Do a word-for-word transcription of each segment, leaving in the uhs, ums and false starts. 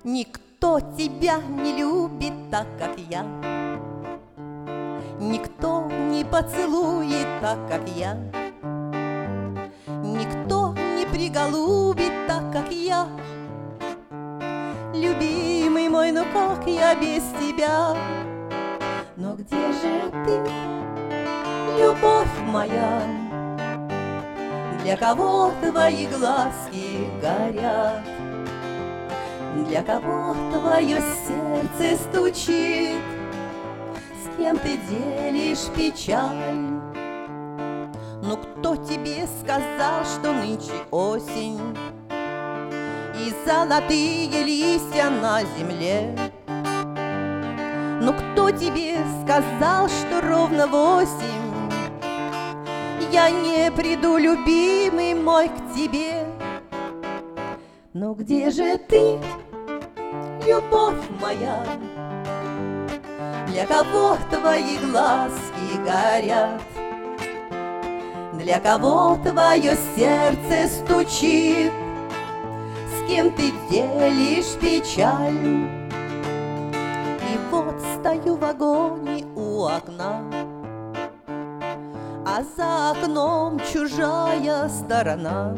Никто тебя не любит так, как я. Никто не поцелует так, как я. Никто не приголубит так, как я. Любимый мой, ну как я без тебя? Но где же ты, любовь моя? Для кого твои глазки горят? Для кого твое сердце стучит? С кем ты делишь печаль? Ну кто тебе сказал, что нынче осень и золотые листья на земле? Ну кто тебе сказал, что ровно восемь я не приду, любимый мой, к тебе? Но где же ты, любовь моя? Для кого твои глазки горят? Для кого твое сердце стучит? С кем ты делишь печаль? И вот стою в вагоне у окна, а за окном чужая сторона.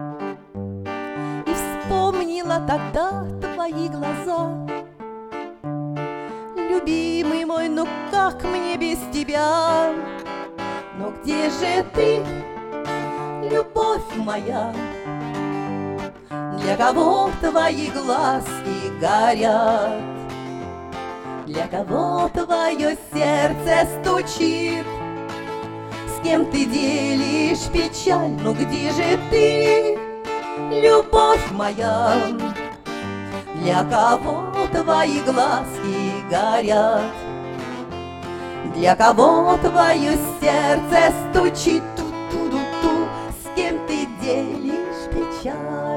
И вспомнила тогда твои глаза. Любимый мой, ну как мне без тебя? Но где же ты, любовь моя? Для кого твои глазки горят? Для кого твое сердце стучит? С кем ты делишь печаль? Ну где же ты, любовь моя? Для кого твои глазки горят? Для кого твое сердце стучит? Ту-ту-ту-ту. С кем ты делишь печаль?